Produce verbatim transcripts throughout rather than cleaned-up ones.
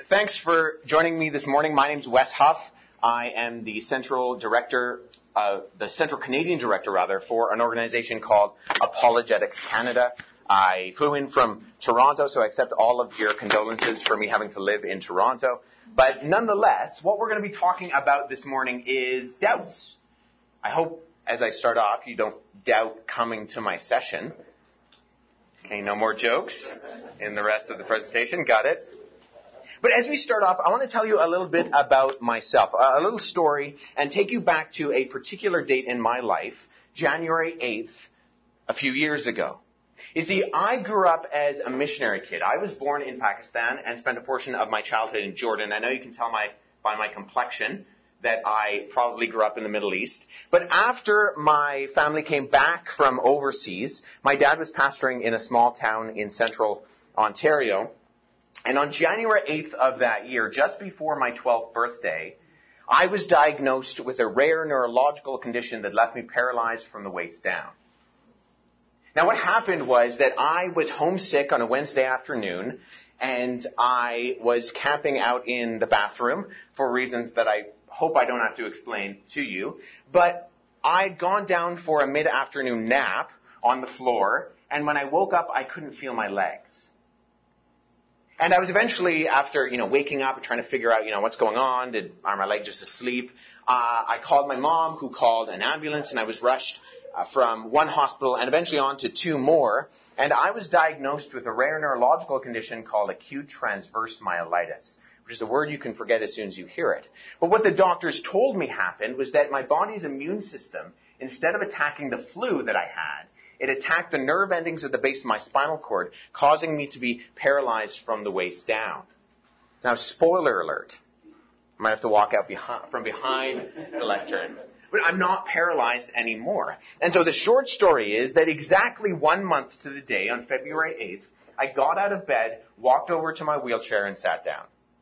Thanks for joining me this morning. My name's Wes Huff. I am the Central Director, uh, the Central Canadian Director, rather, for an organization called Apologetics Canada. I flew in from Toronto, so I accept all of your condolences for me having to live in Toronto. But nonetheless, what we're going to be talking about this morning is doubts. I hope, as I start off, you don't doubt coming to my session. Okay, no more jokes in the rest of the presentation. Got it? But as we start off, I want to tell you a little bit about myself, a little story, and take you back to a particular date in my life, January eighth, a few years ago. You see, I grew up as a missionary kid. I was born in Pakistan and spent a portion of my childhood in Jordan. I know you can tell my, by my complexion that I probably grew up in the Middle East. But after my family came back from overseas, my dad was pastoring in a small town in central Ontario. And on January eighth of that year, just before my twelfth birthday, I was diagnosed with a rare neurological condition that left me paralyzed from the waist down. Now, what happened was that I was homesick on a Wednesday afternoon, and I was camping out in the bathroom for reasons that I hope I don't have to explain to you. But I'd gone down for a mid-afternoon nap on the floor, and when I woke up, I couldn't feel my legs. And I was eventually, after, you know, waking up and trying to figure out, you know, what's going on, did, are my legs just asleep, uh, I called my mom, who called an ambulance, and I was rushed uh, from one hospital and eventually on to two more. And I was diagnosed with a rare neurological condition called acute transverse myelitis, which is a word you can forget as soon as you hear it. But what the doctors told me happened was that my body's immune system, instead of attacking the flu that I had, it attacked the nerve endings at the base of my spinal cord, causing me to be paralyzed from the waist down. Now, spoiler alert. I might have to walk out behind, from behind the lectern. But I'm not paralyzed anymore. And so the short story is that exactly one month to the day, on February eighth, I got out of bed, walked over to my wheelchair, and sat down.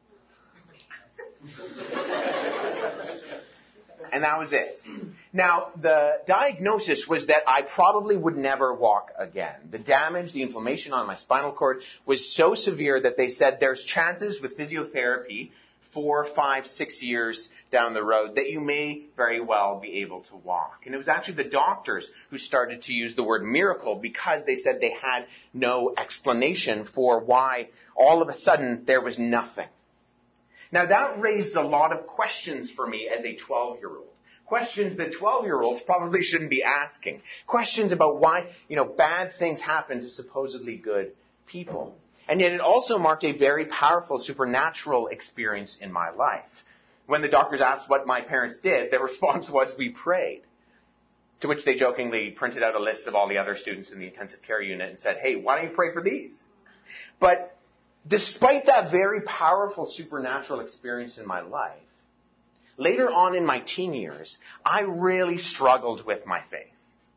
And that was it. Now, the diagnosis was that I probably would never walk again. The damage, the inflammation on my spinal cord was so severe that they said there's chances with physiotherapy four, five, six years down the road that you may very well be able to walk. And it was actually the doctors who started to use the word miracle because they said they had no explanation for why all of a sudden there was nothing. Now, that raised a lot of questions for me as a twelve-year-old. Questions that twelve-year-olds probably shouldn't be asking. Questions about why, you know, bad things happen to supposedly good people. And yet it also marked a very powerful supernatural experience in my life. When the doctors asked what my parents did, their response was, we prayed. To which they jokingly printed out a list of all the other students in the intensive care unit and said, hey, why don't you pray for these? But despite that very powerful supernatural experience in my life, later on in my teen years, I really struggled with my faith.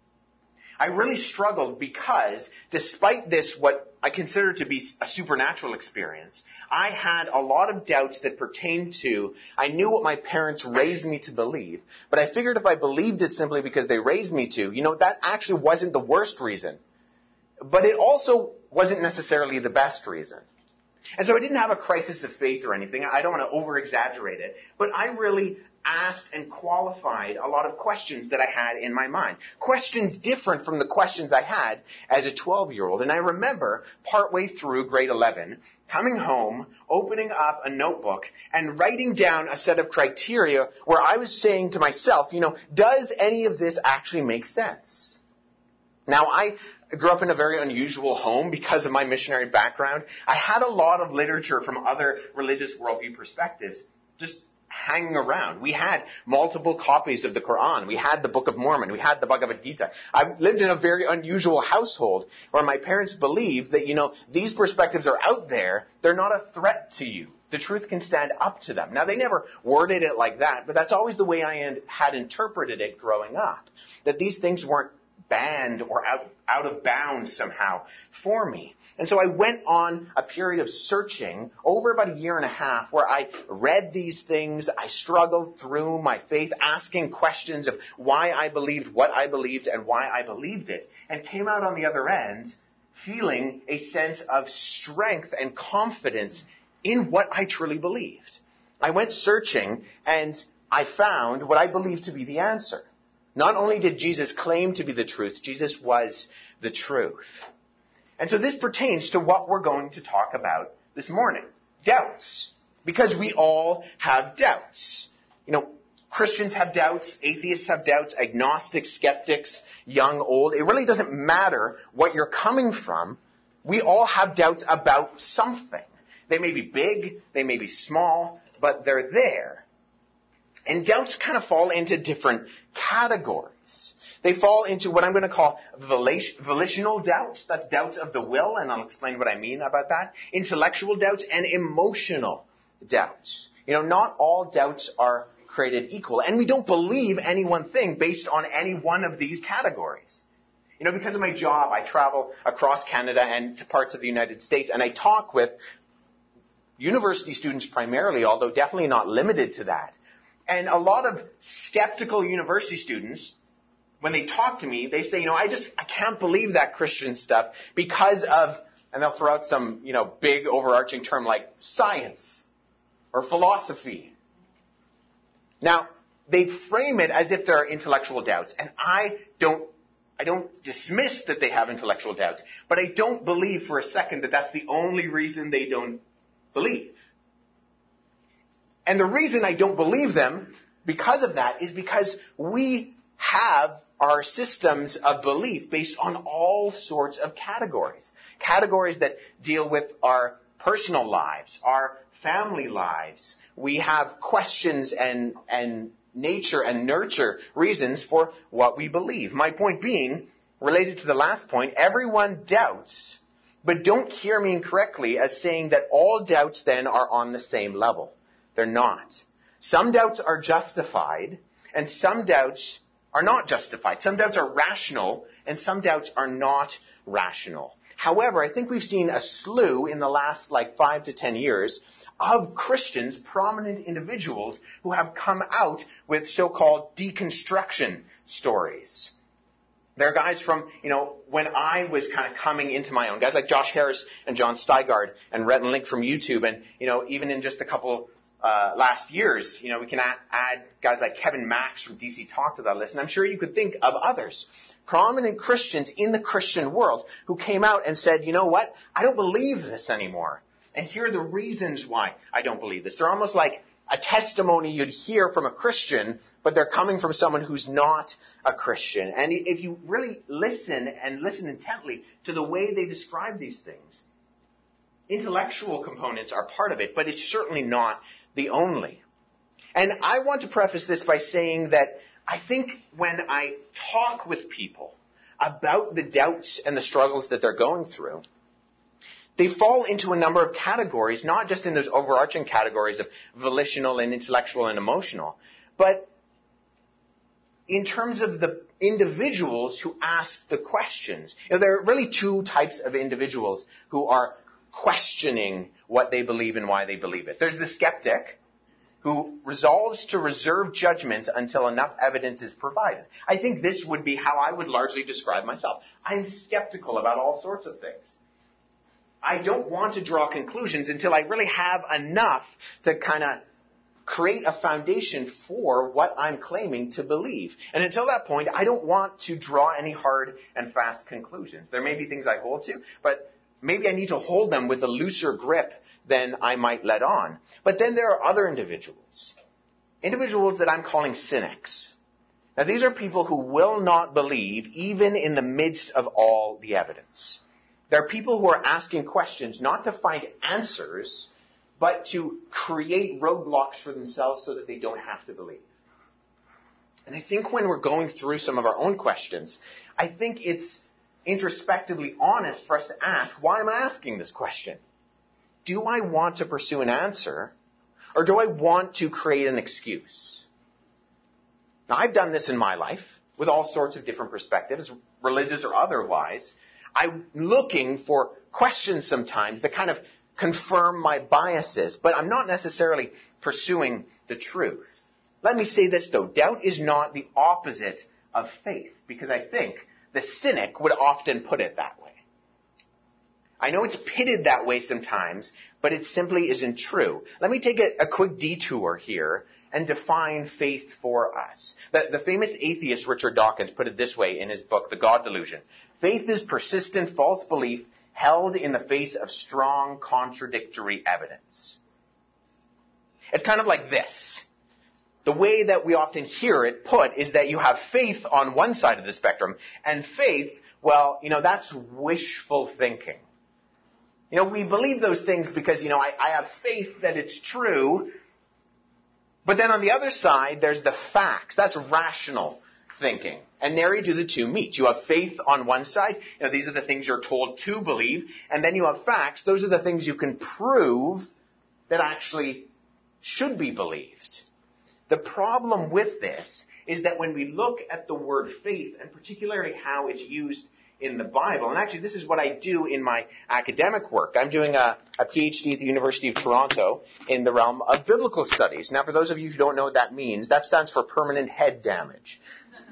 I really struggled because despite this, what I consider to be a supernatural experience, I had a lot of doubts that pertained to, I knew what my parents raised me to believe, but I figured if I believed it simply because they raised me to, you know, that actually wasn't the worst reason. But it also wasn't necessarily the best reason. And so I didn't have a crisis of faith or anything. I don't want to over-exaggerate it. But I really asked and qualified a lot of questions that I had in my mind. Questions different from the questions I had as a twelve-year-old. And I remember partway through grade eleven, coming home, opening up a notebook, and writing down a set of criteria where I was saying to myself, you know, does any of this actually make sense? Now, I grew up in a very unusual home because of my missionary background. I had a lot of literature from other religious worldview perspectives just hanging around. We had multiple copies of the Quran. We had the Book of Mormon. We had the Bhagavad Gita. I lived in a very unusual household where my parents believed that, you know, these perspectives are out there. They're not a threat to you. The truth can stand up to them. Now, they never worded it like that, but that's always the way I had interpreted it growing up, that these things weren't banned or out, out of bounds somehow for me. And so I went on a period of searching over about a year and a half where I read these things. I struggled through my faith, asking questions of why I believed what I believed and why I believed it, and came out on the other end feeling a sense of strength and confidence in what I truly believed. I went searching and I found what I believed to be the answer. Not only did Jesus claim to be the truth, Jesus was the truth. And so this pertains to what we're going to talk about this morning. Doubts. Because we all have doubts. You know, Christians have doubts, atheists have doubts, agnostics, skeptics, young, old. It really doesn't matter what you're coming from. We all have doubts about something. They may be big, they may be small, but they're there. And doubts kind of fall into different categories. They fall into what I'm going to call volitional doubts. That's doubts of the will, and I'll explain what I mean about that. Intellectual doubts and emotional doubts. You know, not all doubts are created equal. And we don't believe any one thing based on any one of these categories. You know, because of my job, I travel across Canada and to parts of the United States, and I talk with university students primarily, although definitely not limited to that. And a lot of skeptical university students, when they talk to me, they say, you know, I just, I can't believe that Christian stuff because of, and they'll throw out some, you know, big overarching term like science or philosophy. Now, they frame it as if there are intellectual doubts, and I don't, I don't dismiss that they have intellectual doubts, but I don't believe for a second that that's the only reason they don't believe. And the reason I don't believe them because of that is because we have our systems of belief based on all sorts of categories. Categories that deal with our personal lives, our family lives. We have questions and, and nature and nurture reasons for what we believe. My point being, related to the last point, everyone doubts, but don't hear me incorrectly as saying that all doubts then are on the same level. They're not. Some doubts are justified, and some doubts are not justified. Some doubts are rational, and some doubts are not rational. However, I think we've seen a slew in the last like five to ten years of Christians, prominent individuals, who have come out with so-called deconstruction stories. There are guys from, you know, when I was kind of coming into my own, guys like Josh Harris and John Steigard and Rhett and Link from YouTube, and, you know, even in just a couple uh last years, you know, we can add, add guys like Kevin Max from D C Talk to that list, and I'm sure you could think of others. Prominent Christians in the Christian world who came out and said, you know what, I don't believe this anymore. And here are the reasons why I don't believe this. They're almost like a testimony you'd hear from a Christian, but they're coming from someone who's not a Christian. And if you really listen and listen intently to the way they describe these things, intellectual components are part of it, but it's certainly not the only. And I want to preface this by saying that I think when I talk with people about the doubts and the struggles that they're going through, they fall into a number of categories, not just in those overarching categories of volitional and intellectual and emotional, but in terms of the individuals who ask the questions. You know, there are really two types of individuals who are questioning what they believe and why they believe it. There's the skeptic, who resolves to reserve judgment until enough evidence is provided. I think this would be how I would largely describe myself. I'm skeptical about all sorts of things. I don't want to draw conclusions until I really have enough to kind of create a foundation for what I'm claiming to believe. And until that point, I don't want to draw any hard and fast conclusions. There may be things I hold to, but maybe I need to hold them with a looser grip than I might let on. But then there are other individuals. Individuals that I'm calling cynics. Now, these are people who will not believe even in the midst of all the evidence. There are people who are asking questions not to find answers, but to create roadblocks for themselves so that they don't have to believe. And I think when we're going through some of our own questions, I think it's introspectively honest for us to ask, why am I asking this question? Do I want to pursue an answer, or do I want to create an excuse? Now, I've done this in my life with all sorts of different perspectives, religious or otherwise. I'm looking for questions sometimes that kind of confirm my biases, but I'm not necessarily pursuing the truth. Let me say this, though. Doubt is not the opposite of faith, because I think the cynic would often put it that way. I know it's pitted that way sometimes, but it simply isn't true. Let me take a, a quick detour here and define faith for us. The, the famous atheist Richard Dawkins put it this way in his book, The God Delusion. Faith is persistent false belief held in the face of strong contradictory evidence. It's kind of like this. The way that we often hear it put is that you have faith on one side of the spectrum, and faith, well, you know, that's wishful thinking. You know, we believe those things because, you know, I, I have faith that it's true. But then on the other side, there's the facts. That's rational thinking. And there do the two meet. You have faith on one side. You know, these are the things you're told to believe. And then you have facts. Those are the things you can prove that actually should be believed. The problem with this is that when we look at the word faith, and particularly how it's used in the Bible, and actually this is what I do in my academic work. I'm doing a, a PhD at the University of Toronto in the realm of biblical studies. Now, for those of you who don't know what that means, that stands for permanent head damage.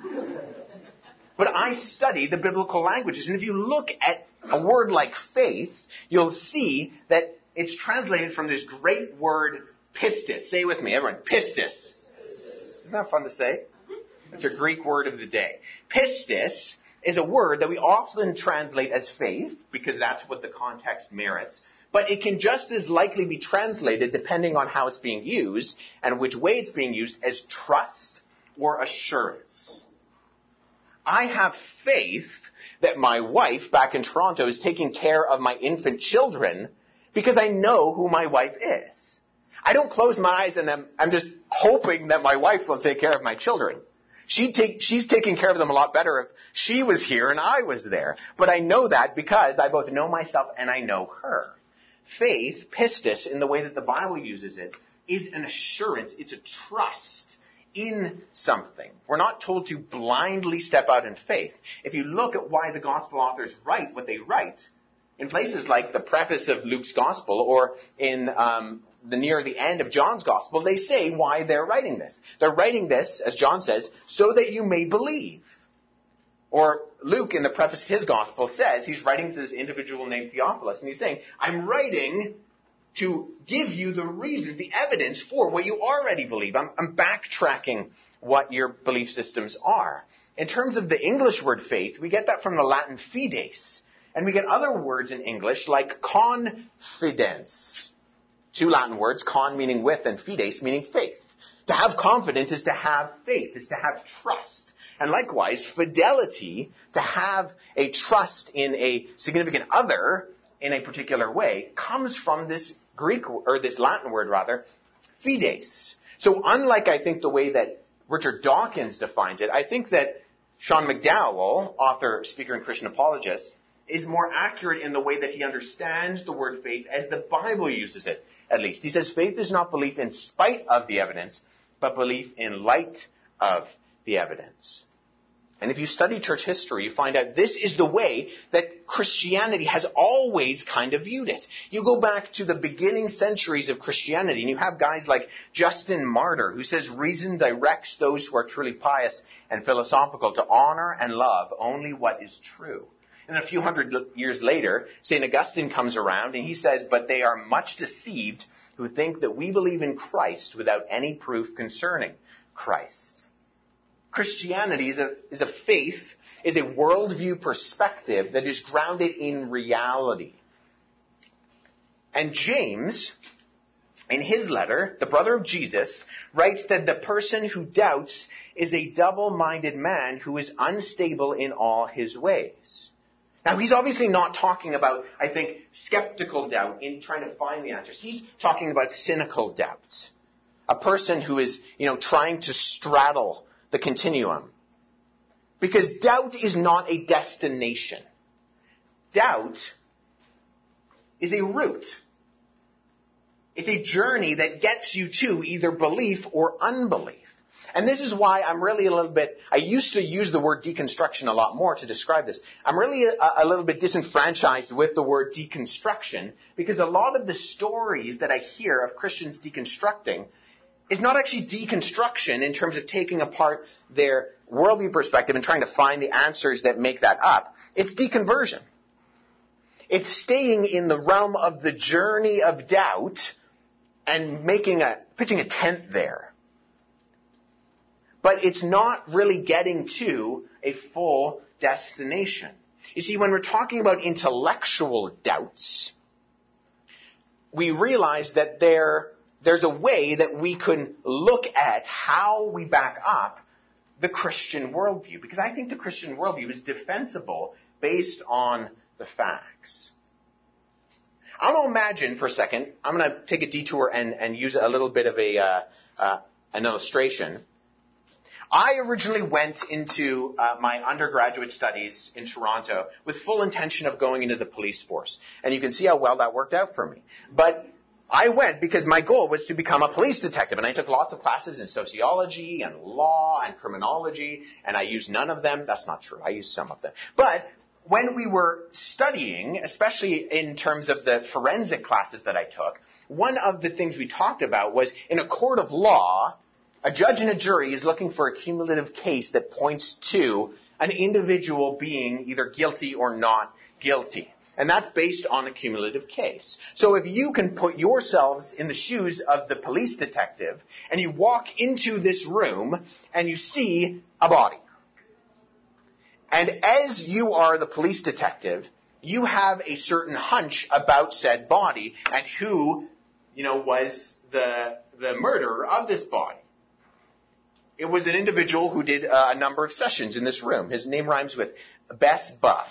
But I study the biblical languages, and if you look at a word like faith, you'll see that it's translated from this great word pistis. Say it with me, everyone. Pistis. Isn't that fun to say? It's a Greek word of the day. Pistis is a word that we often translate as faith, because that's what the context merits. But it can just as likely be translated, depending on how it's being used and which way it's being used, as trust or assurance. I have faith that my wife back in Toronto is taking care of my infant children because I know who my wife is. I don't close my eyes and I'm, I'm just hoping that my wife will take care of my children. She'd take, she's taking care of them a lot better if she was here and I was there. But I know that because I both know myself and I know her. Faith, pistis, in the way that the Bible uses it, is an assurance. It's a trust in something. We're not told to blindly step out in faith. If you look at why the gospel authors write what they write, in places like the preface of Luke's gospel or in um, the near the end of John's gospel, they say why they're writing this. They're writing this, as John says, so that you may believe. Or Luke, in the preface of his gospel, says he's writing to this individual named Theophilus, and he's saying, I'm writing to give you the reason, the evidence for what you already believe. I'm, I'm backtracking what your belief systems are. In terms of the English word faith, we get that from the Latin fides. And we get other words in English like confidence. Two Latin words, con meaning with and fides meaning faith. To have confidence is to have faith, is to have trust. And likewise, fidelity, to have a trust in a significant other in a particular way, comes from this Greek, or this Latin word rather, fides. So unlike, I think, the way that Richard Dawkins defines it, I think that Sean McDowell, author, speaker, and Christian apologist, is more accurate in the way that he understands the word faith as the Bible uses it, at least. He says faith is not belief in spite of the evidence, but belief in light of the evidence. And if you study church history, you find out this is the way that Christianity has always kind of viewed it. You go back to the beginning centuries of Christianity, and you have guys like Justin Martyr, who says reason directs those who are truly pious and philosophical to honor and love only what is true. And a few hundred years later, Saint Augustine comes around and he says, but they are much deceived who think that we believe in Christ without any proof concerning Christ. Christianity is a, is a faith, is a worldview perspective that is grounded in reality. And James, in his letter, the brother of Jesus, writes that the person who doubts is a double-minded man who is unstable in all his ways. Now, he's obviously not talking about, I think, skeptical doubt in trying to find the answers. He's talking about cynical doubt. A person who is, you know, trying to straddle the continuum. Because doubt is not a destination. Doubt is a route. It's a journey that gets you to either belief or unbelief. And this is why I'm really a little bit, I used to use the word deconstruction a lot more to describe this. I'm really a, a little bit disenfranchised with the word deconstruction because a lot of the stories that I hear of Christians deconstructing is not actually deconstruction in terms of taking apart their worldview perspective and trying to find the answers that make that up. It's deconversion. It's staying in the realm of the journey of doubt and making a, pitching a tent there. But it's not really getting to a full destination. You see, when we're talking about intellectual doubts, we realize that there, there's a way that we can look at how we back up the Christian worldview. Because I think the Christian worldview is defensible based on the facts. I want to imagine for a second, I'm going to take a detour and, and use a little bit of a uh, uh, an illustration. I originally went into uh, my undergraduate studies in Toronto with full intention of going into the police force. And you can see how well that worked out for me. But I went because my goal was to become a police detective. And I took lots of classes in sociology and law and criminology. And I used none of them. That's not true. I used some of them. But when we were studying, especially in terms of the forensic classes that I took, one of the things we talked about was in a court of law, a judge and a jury is looking for a cumulative case that points to an individual being either guilty or not guilty. And that's based on a cumulative case. So if you can put yourselves in the shoes of the police detective and you walk into this room and you see a body. And as you are the police detective, you have a certain hunch about said body and who, you know, was the, the murderer of this body. It was an individual who did uh, a number of sessions in this room. His name rhymes with Bess Buff.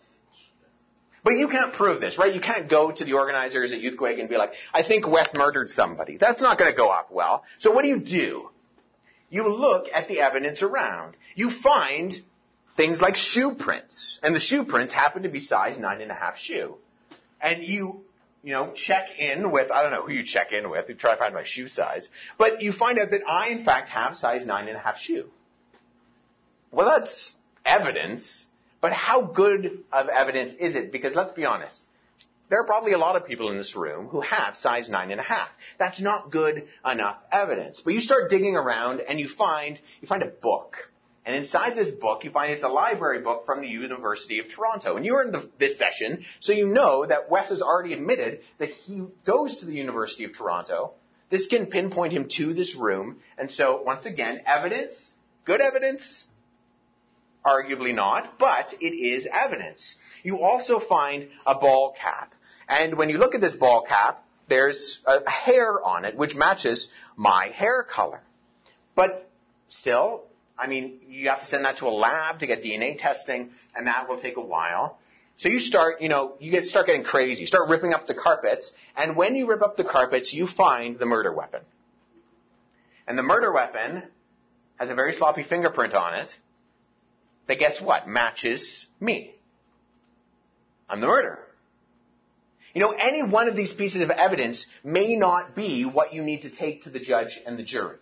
But you can't prove this, right? You can't go to the organizers at Youthquake and be like, I think Wes murdered somebody. That's not going to go off well. So what do you do? You look at the evidence around. You find things like shoe prints. And the shoe prints happen to be size nine and a half shoe. And you... You know, check in with, I don't know who you check in with, you try to find my shoe size, but you find out that I, in fact, have size nine and a half shoe. Well, that's evidence, but how good of evidence is it? Because let's be honest, there are probably a lot of people in this room who have size nine and a half. That's not good enough evidence. But you start digging around and you find, you find a book. And inside this book, you find it's a library book from the University of Toronto. And you're in the, this session, so you know that Wes has already admitted that he goes to the University of Toronto. This can pinpoint him to this room. And so, once again, evidence, good evidence, arguably not, but it is evidence. You also find a ball cap. And when you look at this ball cap, there's a hair on it, which matches my hair color. But still... I mean, you have to send that to a lab to get D N A testing, and that will take a while. So you start, you know, you get start getting crazy. You start ripping up the carpets, and when you rip up the carpets, you find the murder weapon. And the murder weapon has a very sloppy fingerprint on it that, guess what, matches me. I'm the murderer. You know, any one of these pieces of evidence may not be what you need to take to the judge and the jury.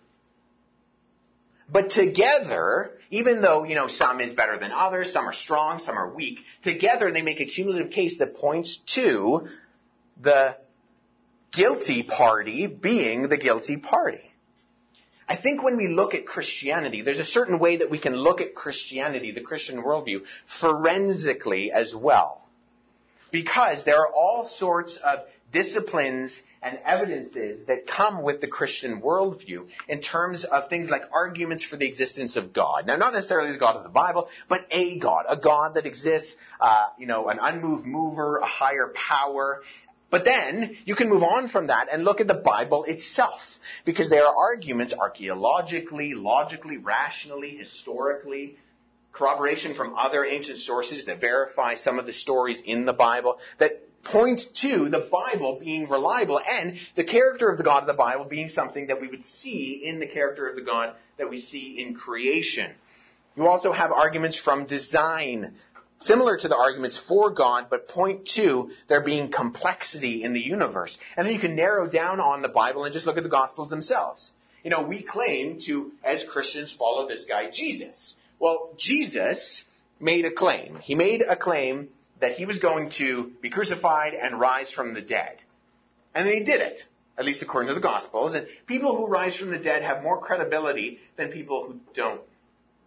But together, even though, you know, some is better than others, some are strong, some are weak, together they make a cumulative case that points to the guilty party being the guilty party. I think when we look at Christianity, there's a certain way that we can look at Christianity, the Christian worldview, forensically as well. Because there are all sorts of disciplines and evidences that come with the Christian worldview in terms of things like arguments for the existence of God. Now, not necessarily the God of the Bible, but a God, a God that exists, uh, you know, an unmoved mover, a higher power. But then you can move on from that and look at the Bible itself, because there are arguments archaeologically, logically, rationally, historically, corroboration from other ancient sources that verify some of the stories in the Bible that point to the Bible being reliable and the character of the God of the Bible being something that we would see in the character of the God that we see in creation. You also have arguments from design, similar to the arguments for God, but point to there being complexity in the universe. And then you can narrow down on the Bible and just look at the Gospels themselves. You know, we claim to, as Christians, follow this guy, Jesus. Well, Jesus made a claim. He made a claim that he was going to be crucified and rise from the dead. And then he did it, at least according to the Gospels. And people who rise from the dead have more credibility than people who don't.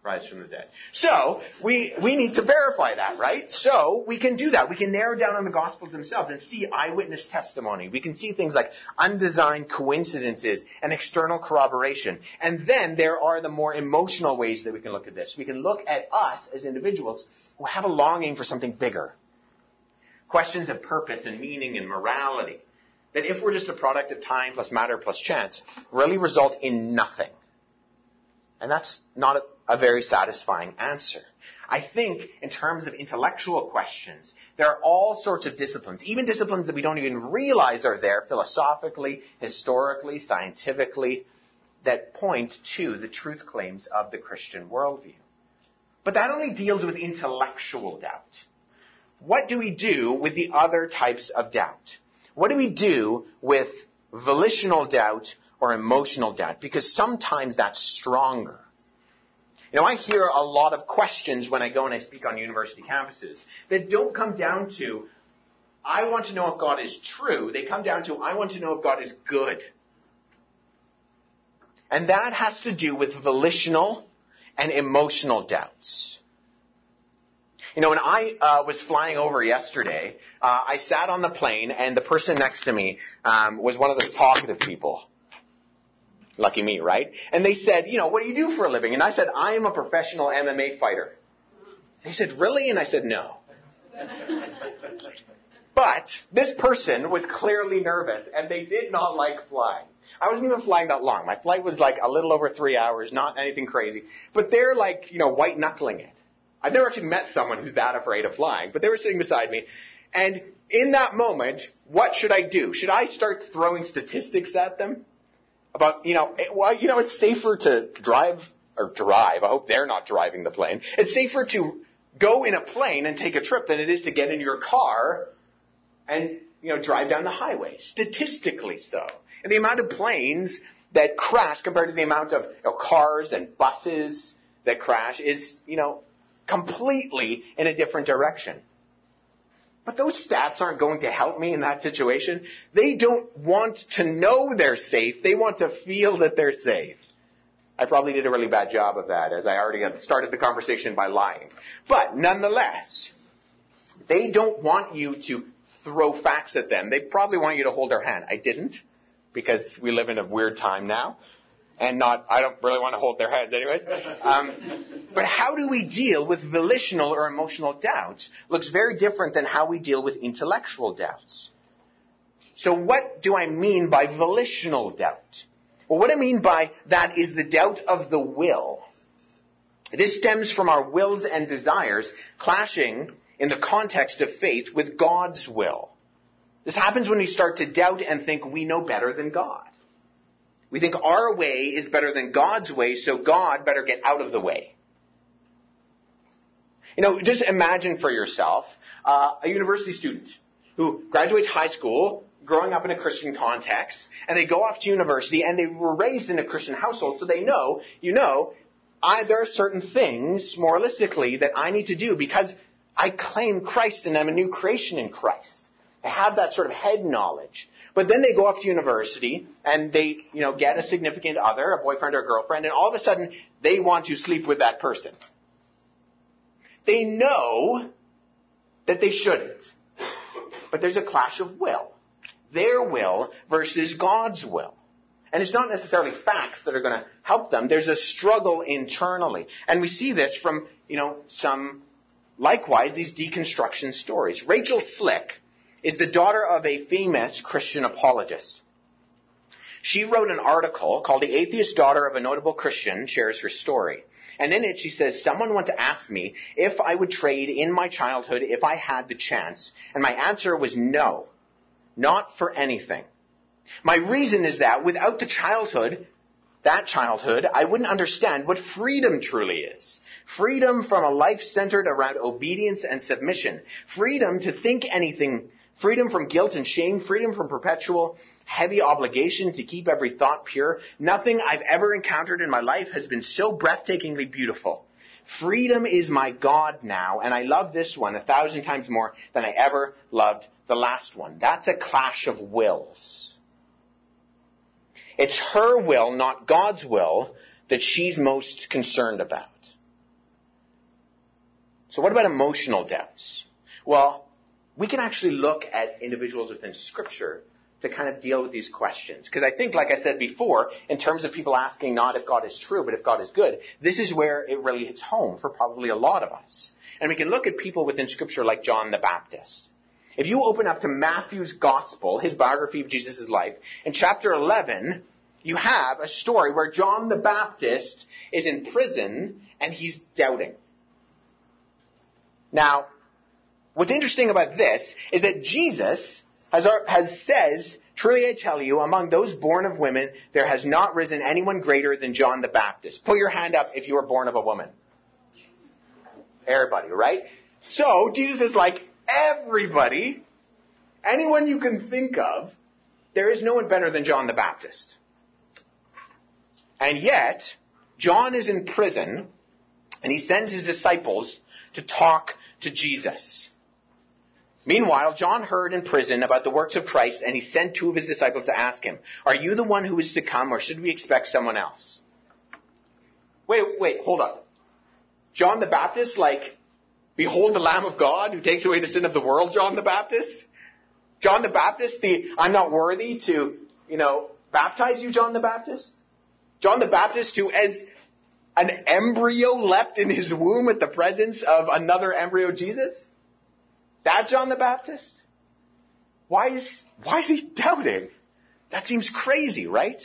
rise from the dead. So, we, we need to verify that, right? So, we can do that. We can narrow down on the Gospels themselves and see eyewitness testimony. We can see things like undesigned coincidences and external corroboration. And then there are the more emotional ways that we can look at this. We can look at us as individuals who have a longing for something bigger. Questions of purpose and meaning and morality. That if we're just a product of time plus matter plus chance, really result in nothing. And that's not a, a very satisfying answer. I think in terms of intellectual questions, there are all sorts of disciplines, even disciplines that we don't even realize are there philosophically, historically, scientifically, that point to the truth claims of the Christian worldview. But that only deals with intellectual doubt. What do we do with the other types of doubt? What do we do with volitional doubt or emotional doubt? Because sometimes that's stronger. You know, I hear a lot of questions when I go and I speak on university campuses that don't come down to, I want to know if God is true. They come down to, I want to know if God is good. And that has to do with volitional and emotional doubts. You know, when I uh, was flying over yesterday, uh, I sat on the plane, and the person next to me um, was one of those talkative people. Lucky me, right? And they said, you know, what do you do for a living? And I said, I am a professional M M A fighter. They said, really? And I said, no. But this person was clearly nervous, and they did not like flying. I wasn't even flying that long. My flight was like a little over three hours, not anything crazy. But they're like, you know, white-knuckling it. I've never actually met someone who's that afraid of flying, but they were sitting beside me. And in that moment, what should I do? Should I start throwing statistics at them? About, you know, well, you know, it's safer to drive, or drive, I hope they're not driving the plane. It's safer to go in a plane and take a trip than it is to get in your car and, you know, drive down the highway. Statistically so. And the amount of planes that crash compared to the amount of, you know, cars and buses that crash is, you know, completely in a different direction. But those stats aren't going to help me in that situation. They don't want to know they're safe. They want to feel that they're safe. I probably did a really bad job of that, as I already had started the conversation by lying. But nonetheless, they don't want you to throw facts at them. They probably want you to hold their hand. I didn't, because we live in a weird time now. And not, I don't really want to hold their heads anyways. Um, but how do we deal with volitional or emotional doubts looks very different than how we deal with intellectual doubts. So what do I mean by volitional doubt? Well, what I mean by that is the doubt of the will. This stems from our wills and desires clashing in the context of faith with God's will. This happens when we start to doubt and think we know better than God. We think our way is better than God's way, so God better get out of the way. You know, just imagine for yourself uh, a university student who graduates high school, growing up in a Christian context, and they go off to university, and they were raised in a Christian household, so they know, you know, I, there are certain things, moralistically, that I need to do because I claim Christ and I'm a new creation in Christ. I have that sort of head knowledge. But then they go off to university and they, you know, get a significant other, a boyfriend or a girlfriend, and all of a sudden they want to sleep with that person. They know that they shouldn't. But there's a clash of will. Their will versus God's will. And it's not necessarily facts that are going to help them. There's a struggle internally. And we see this from, you know, some, likewise, these deconstruction stories. Rachel Slick is the daughter of a famous Christian apologist. She wrote an article called The Atheist Daughter of a Notable Christian Shares Her Story. And in it she says, someone once asked me if I would trade in my childhood if I had the chance. And my answer was no, not for anything. My reason is that without the childhood, that childhood, I wouldn't understand what freedom truly is. Freedom from a life centered around obedience and submission. Freedom to think anything. Freedom from guilt and shame. Freedom from perpetual heavy obligation to keep every thought pure. Nothing I've ever encountered in my life has been so breathtakingly beautiful. Freedom is my God now, and I love this one a thousand times more than I ever loved the last one. That's a clash of wills. It's her will, not God's will, that she's most concerned about. So what about emotional doubts? Well, we can actually look at individuals within Scripture to kind of deal with these questions. Because I think, like I said before, in terms of people asking not if God is true, but if God is good, this is where it really hits home for probably a lot of us. And we can look at people within Scripture like John the Baptist. If you open up to Matthew's Gospel, his biography of Jesus' life, in chapter eleven, you have a story where John the Baptist is in prison and he's doubting. Now, what's interesting about this is that Jesus has, has says, truly I tell you, among those born of women, there has not risen anyone greater than John the Baptist. Put your hand up if you were born of a woman. Everybody, right? So, Jesus is like, everybody, anyone you can think of, there is no one better than John the Baptist. And yet, John is in prison, and he sends his disciples to talk to Jesus. Meanwhile, John heard in prison about the works of Christ, and he sent two of his disciples to ask him, are you the one who is to come, or should we expect someone else? Wait, wait, hold up. John the Baptist, like, behold the Lamb of God who takes away the sin of the world, John the Baptist? John the Baptist, the I'm not worthy to, you know, baptize you, John the Baptist? John the Baptist who, as an embryo leapt in his womb at the presence of another embryo Jesus? That John the Baptist? Why is, why is he doubting? That seems crazy, right?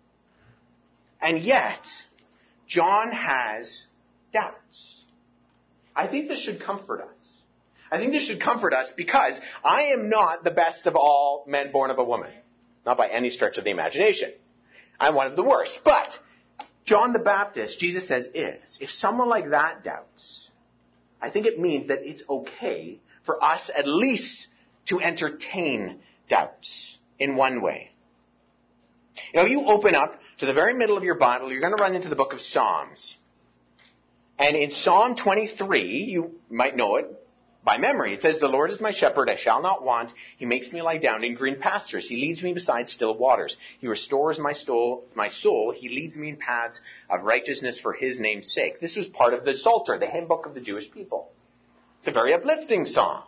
And yet, John has doubts. I think this should comfort us. I think this should comfort us because I am not the best of all men born of a woman. Not by any stretch of the imagination. I'm one of the worst. But John the Baptist, Jesus says, is. If someone like that doubts, I think it means that it's okay for us at least to entertain doubts in one way. You know, you open up to the very middle of your Bible, you're going to run into the book of Psalms. And in Psalm twenty-three, you might know it by memory. It says, the Lord is my shepherd, I shall not want. He makes me lie down in green pastures. He leads me beside still waters. He restores my soul. My soul. He leads me in paths of righteousness for his name's sake. This was part of the Psalter, the hymn book of the Jewish people. It's a very uplifting psalm.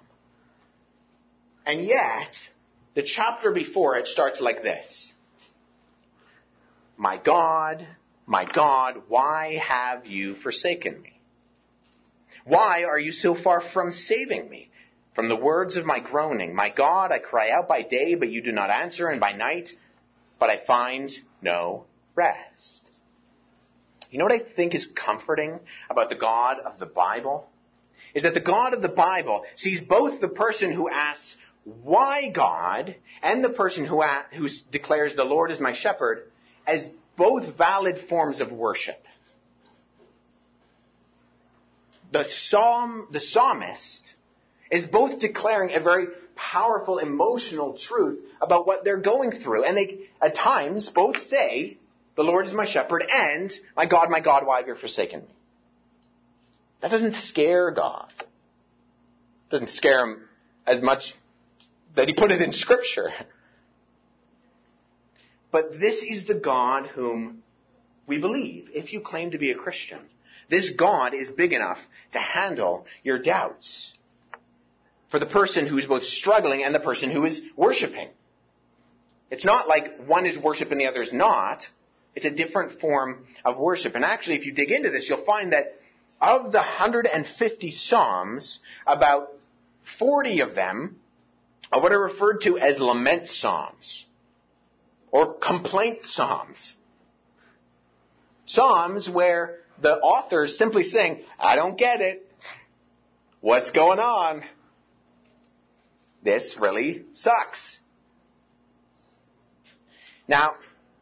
And yet, the chapter before it starts like this. My God, my God, why have you forsaken me? Why are you so far from saving me? From the words of my groaning, my God, I cry out by day, but you do not answer, and by night, but I find no rest. You know what I think is comforting about the God of the Bible? Is that the God of the Bible sees both the person who asks, why God, and the person who, asks, who declares the Lord is my shepherd, as both valid forms of worship. The psalm, the psalmist is both declaring a very powerful emotional truth about what they're going through. And they, at times, both say, the Lord is my shepherd, and my God, my God, why have you forsaken me? That doesn't scare God. It doesn't scare him as much that he put it in Scripture. But this is the God whom we believe, if you claim to be a Christian. This God is big enough to handle your doubts for the person who is both struggling and the person who is worshiping. It's not like one is worship and the other is not. It's a different form of worship. And actually, if you dig into this, you'll find that of the one hundred fifty Psalms, about forty of them are what are referred to as lament psalms or complaint psalms. Psalms where the author is simply saying, I don't get it. What's going on? This really sucks. Now,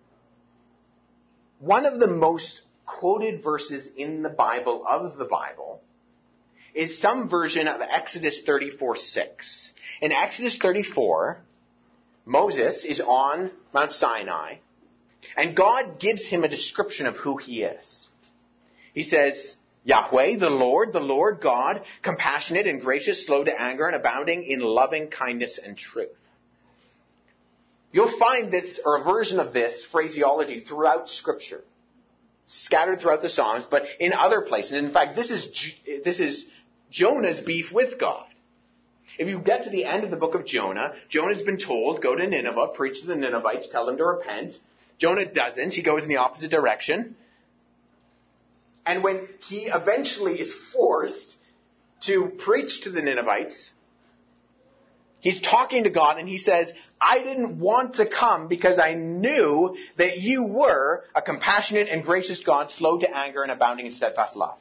one of the most quoted verses in the Bible, of the Bible, is some version of Exodus thirty-four six. In Exodus thirty-four, Moses is on Mount Sinai, and God gives him a description of who he is. He says, Yahweh, the Lord, the Lord God, compassionate and gracious, slow to anger, and abounding in loving kindness and truth. You'll find this, or a version of this phraseology throughout Scripture, scattered throughout the Psalms, but in other places. In fact, this is this is Jonah's beef with God. If you get to the end of the book of Jonah, Jonah's been told, go to Nineveh, preach to the Ninevites, tell them to repent. Jonah doesn't. He goes in the opposite direction. And when he eventually is forced to preach to the Ninevites, he's talking to God and he says, I didn't want to come because I knew that you were a compassionate and gracious God, slow to anger and abounding in steadfast love.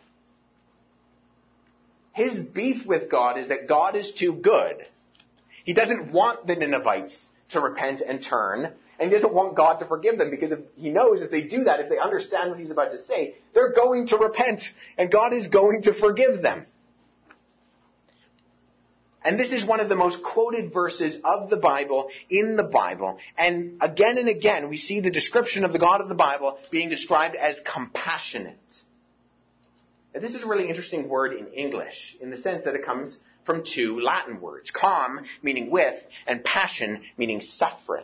His beef with God is that God is too good. He doesn't want the Ninevites to repent and turn, and he doesn't want God to forgive them because if he knows if they do that, if they understand what he's about to say, they're going to repent, and God is going to forgive them. And this is one of the most quoted verses of the Bible in the Bible. And again and again, we see the description of the God of the Bible being described as compassionate. Now, this is a really interesting word in English in the sense that it comes from two Latin words. Com, meaning with, and passion, meaning suffering.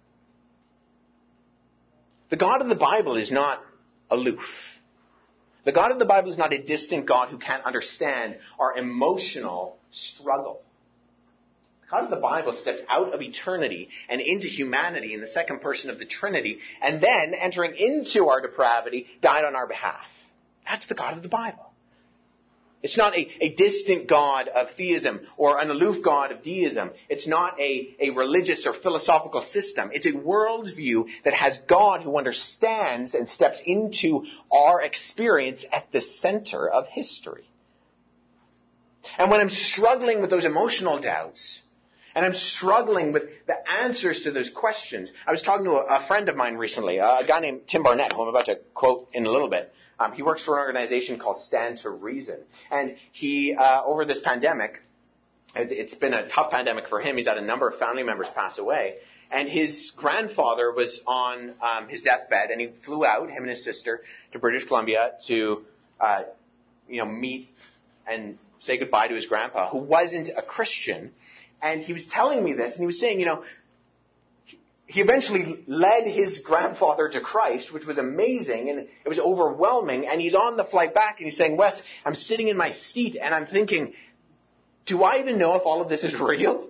The God of the Bible is not aloof. The God of the Bible is not a distant God who can't understand our emotional struggle. The God of the Bible stepped out of eternity and into humanity in the second person of the Trinity, and then, entering into our depravity, died on our behalf. That's the God of the Bible. It's not a, a distant God of theism or an aloof God of deism. It's not a, a religious or philosophical system. It's a worldview that has God who understands and steps into our experience at the center of history. And when I'm struggling with those emotional doubts, and I'm struggling with the answers to those questions, I was talking to a, a friend of mine recently, a guy named Tim Barnett, who I'm about to quote in a little bit. Um, he works for an organization called Stand to Reason. And he, uh, over this pandemic, it, it's been a tough pandemic for him. He's had a number of family members pass away. And his grandfather was on um, his deathbed, and he flew out, him and his sister, to British Columbia to, uh, you know, meet and say goodbye to his grandpa, who wasn't a Christian. And he was telling me this, and he was saying, you know, he eventually led his grandfather to Christ, which was amazing, and it was overwhelming. And he's on the flight back, and he's saying, Wes, I'm sitting in my seat, and I'm thinking, do I even know if all of this is real?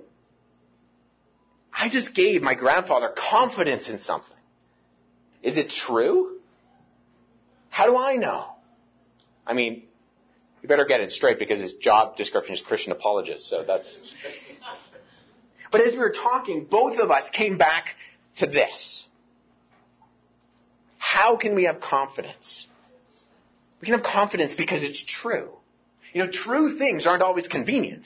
I just gave my grandfather confidence in something. Is it true? How do I know? I mean, you better get it straight because his job description is Christian apologist, so that's... But as we were talking, both of us came back to this. How can we have confidence? We can have confidence because it's true. You know, true things aren't always convenient.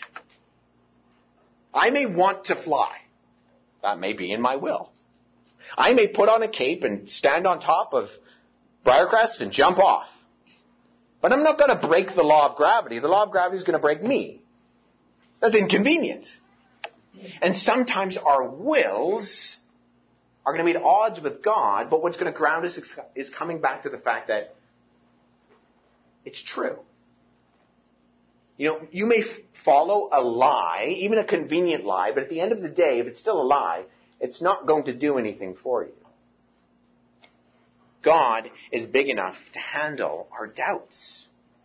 I may want to fly. That may be in my will. I may put on a cape and stand on top of Briarcrest and jump off. But I'm not going to break the law of gravity. The law of gravity is going to break me. That's inconvenient. And sometimes our wills are going to be at odds with God, but what's going to ground us is coming back to the fact that it's true. You know, you may f- follow a lie, even a convenient lie, but at the end of the day, if it's still a lie, it's not going to do anything for you. God is big enough to handle our doubts.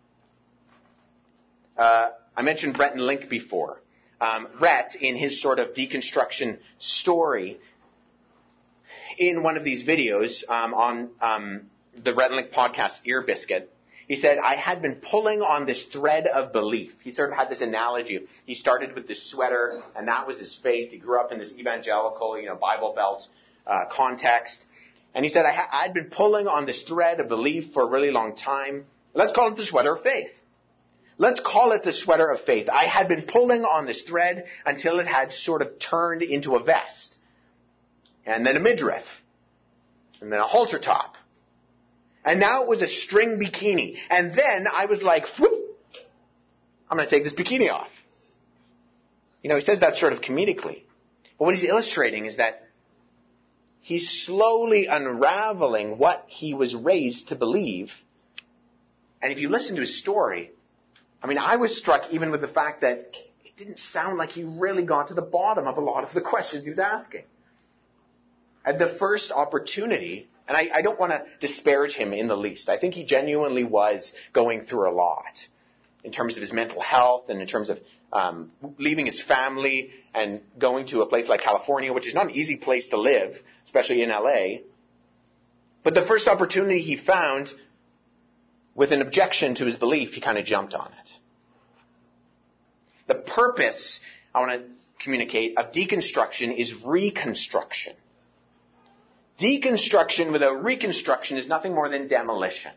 Uh, I mentioned Rhett and Link before. Um, Rhett, in his sort of deconstruction story, in one of these videos um, on um, the Rhett and Link podcast, Ear Biscuit, he said, I had been pulling on this thread of belief. He sort of had this analogy. He started with this sweater, and that was his faith. He grew up in this evangelical, you know, Bible Belt uh, context. And he said, I ha- I'd been pulling on this thread of belief for a really long time. Let's call it the sweater of faith. Let's call it the sweater of faith. I had been pulling on this thread until it had sort of turned into a vest. And then a midriff. And then a halter top. And now it was a string bikini. And then I was like, whoop, I'm going to take this bikini off. You know, he says that sort of comedically. But what he's illustrating is that he's slowly unraveling what he was raised to believe. And if you listen to his story, I mean, I was struck even with the fact that it didn't sound like he really got to the bottom of a lot of the questions he was asking. At the first opportunity, and I, I don't want to disparage him in the least. I think he genuinely was going through a lot. in terms of his mental health and in terms of um, leaving his family and going to a place like California, which is not an easy place to live, especially in L A. But the first opportunity he found with an objection to his belief, he kind of jumped on it. The purpose, I want to communicate, of deconstruction is reconstruction. Deconstruction without reconstruction is nothing more than demolition.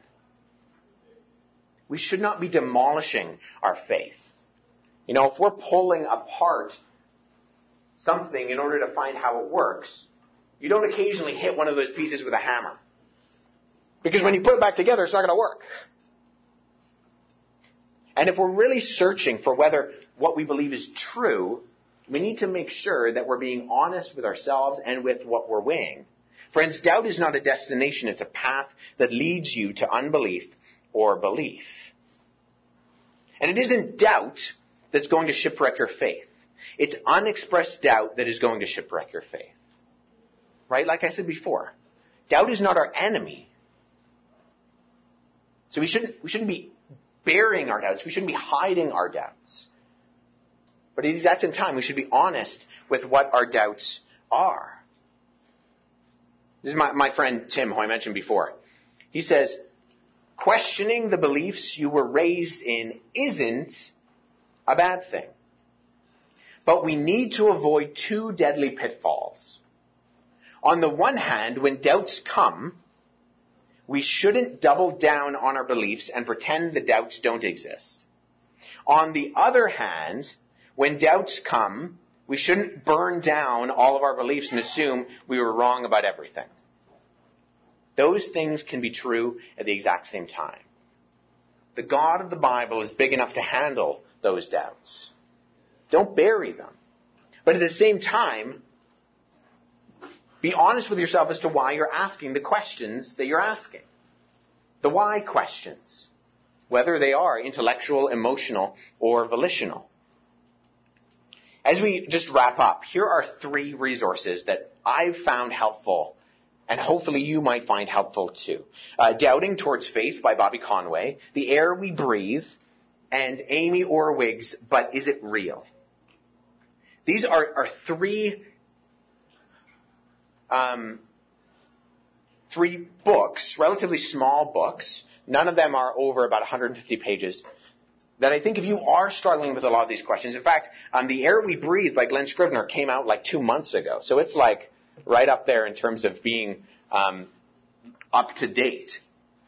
We should not be demolishing our faith. You know, if we're pulling apart something in order to find how it works, you don't occasionally hit one of those pieces with a hammer. Because when you put it back together, it's not going to work. And if we're really searching for whether what we believe is true, we need to make sure that we're being honest with ourselves and with what we're weighing. Friends, doubt is not a destination. It's a path that leads you to unbelief or belief. And it isn't doubt that's going to shipwreck your faith. It's unexpressed doubt that is going to shipwreck your faith. Right? Like I said before, doubt is not our enemy. So we shouldn't, we shouldn't be burying our doubts. We shouldn't be hiding our doubts. But at the exact same time, we should be honest with what our doubts are. This is my, my friend Tim, who I mentioned before. He says, questioning the beliefs you were raised in isn't a bad thing. But we need to avoid two deadly pitfalls. On the one hand, when doubts come, we shouldn't double down on our beliefs and pretend the doubts don't exist. On the other hand, when doubts come, we shouldn't burn down all of our beliefs and assume we were wrong about everything. Those things can be true at the exact same time. The God of the Bible is big enough to handle those doubts. Don't bury them. But at the same time, be honest with yourself as to why you're asking the questions that you're asking. The why questions. Whether they are intellectual, emotional, or volitional. As we just wrap up, here are three resources that I've found helpful, and hopefully you might find helpful too. Uh, Doubting Towards Faith by Bobby Conway, The Air We Breathe, and Amy Orwig's But Is It Real? These are, are three, um, three books, relatively small books. None of them are over about one hundred fifty pages. That I think if you are struggling with a lot of these questions, in fact, um, The Air We Breathe by Glenn Scrivener came out like two months ago. So it's like right up there in terms of being um, up to date.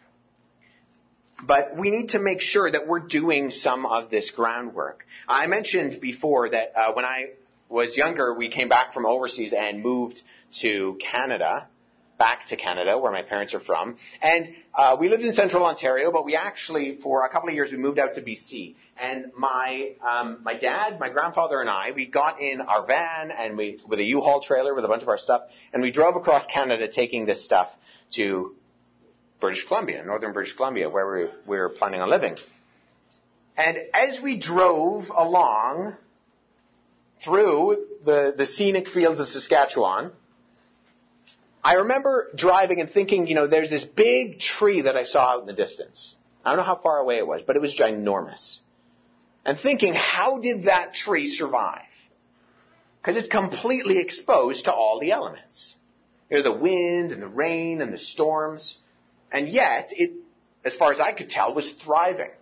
But we need to make sure that we're doing some of this groundwork. I mentioned before that uh, when I was younger, we came back from overseas and moved to Canada. Back to Canada, where my parents are from. And uh, we lived in central Ontario, but we actually, for a couple of years, we moved out to B C. And my um, my dad, my grandfather, and I, we got in our van and we with a U-Haul trailer with a bunch of our stuff, and we drove across Canada taking this stuff to British Columbia, northern British Columbia, where we, we were planning on living. And as we drove along through the, the scenic fields of Saskatchewan, I remember driving and thinking, you know, there's this big tree that I saw out in the distance. I don't know how far away it was, but it was ginormous. And thinking, how did that tree survive? Because it's completely exposed to all the elements. You know, the wind and the rain and the storms. And yet, it, as far as I could tell, was thriving.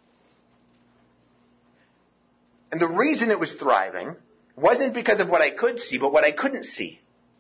And the reason it was thriving wasn't because of what I could see, but what I couldn't see.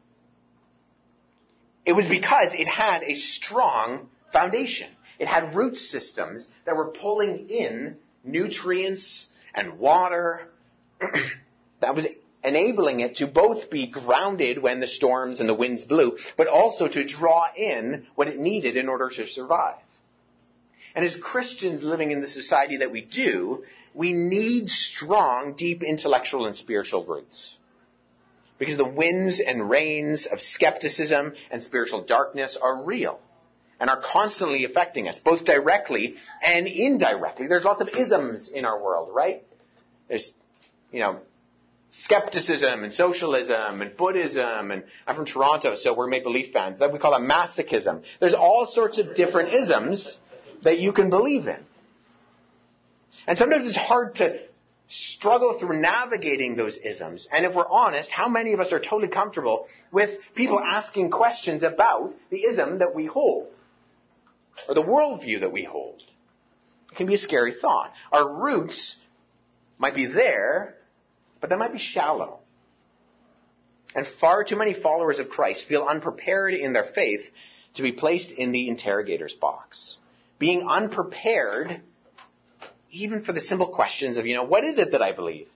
It was because it had a strong foundation. It had root systems that were pulling in nutrients and water that was enabling it to both be grounded when the storms and the winds blew, but also to draw in what it needed in order to survive. And as Christians living in the society that we do, we need strong, deep intellectual and spiritual roots. Because the winds and rains of skepticism and spiritual darkness are real and are constantly affecting us, both directly and indirectly. There's lots of isms in our world, right? There's, you know, skepticism and socialism and Buddhism, and I'm from Toronto, so we're Maple Leaf fans. That we call it masochism. There's all sorts of different isms that you can believe in. And sometimes it's hard to struggle through navigating those isms. And if we're honest, how many of us are totally comfortable with people asking questions about the ism that we hold, or the worldview that we hold? It can be a scary thought. Our roots might be there, but they might be shallow. And far too many followers of Christ feel unprepared in their faith to be placed in the interrogator's box. Being unprepared, even for the simple questions of, you know, what is it that I believe,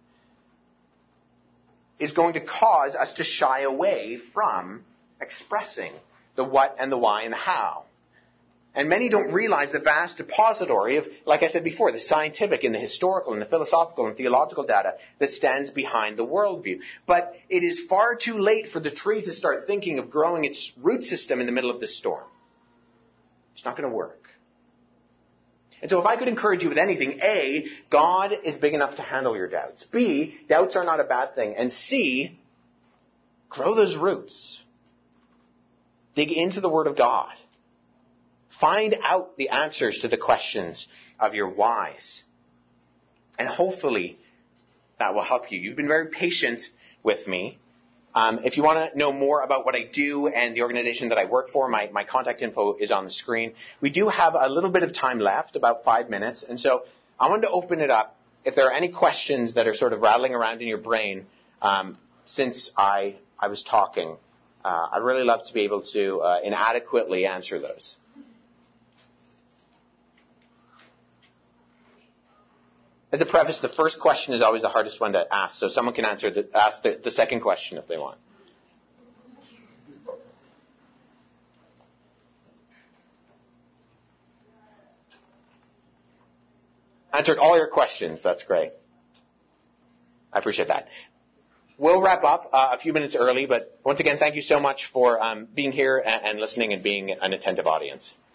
is going to cause us to shy away from expressing the what and the why and the how. And many don't realize the vast depository of, like I said before, the scientific and the historical and the philosophical and theological data that stands behind the worldview. But it is far too late for the tree to start thinking of growing its root system in the middle of the storm. It's not going to work. And so if I could encourage you with anything, A, God is big enough to handle your doubts. B, doubts are not a bad thing. And C, grow those roots. Dig into the Word of God. Find out the answers to the questions of your whys. And hopefully that will help you. You've been very patient with me. Um, if you want to know more about what I do and the organization that I work for, my, my contact info is on the screen. We do have a little bit of time left, about five minutes. And so I wanted to open it up. If there are any questions that are sort of rattling around in your brain um, since I, I was talking, uh, I'd really love to be able to uh, inadequately answer those. As a preface, the first question is always the hardest one to ask, so someone can answer the, ask the, the second question if they want. Answered all your questions. That's great. I appreciate that. We'll wrap up uh, a few minutes early, but once again, thank you so much for um, being here and, and listening and being an attentive audience.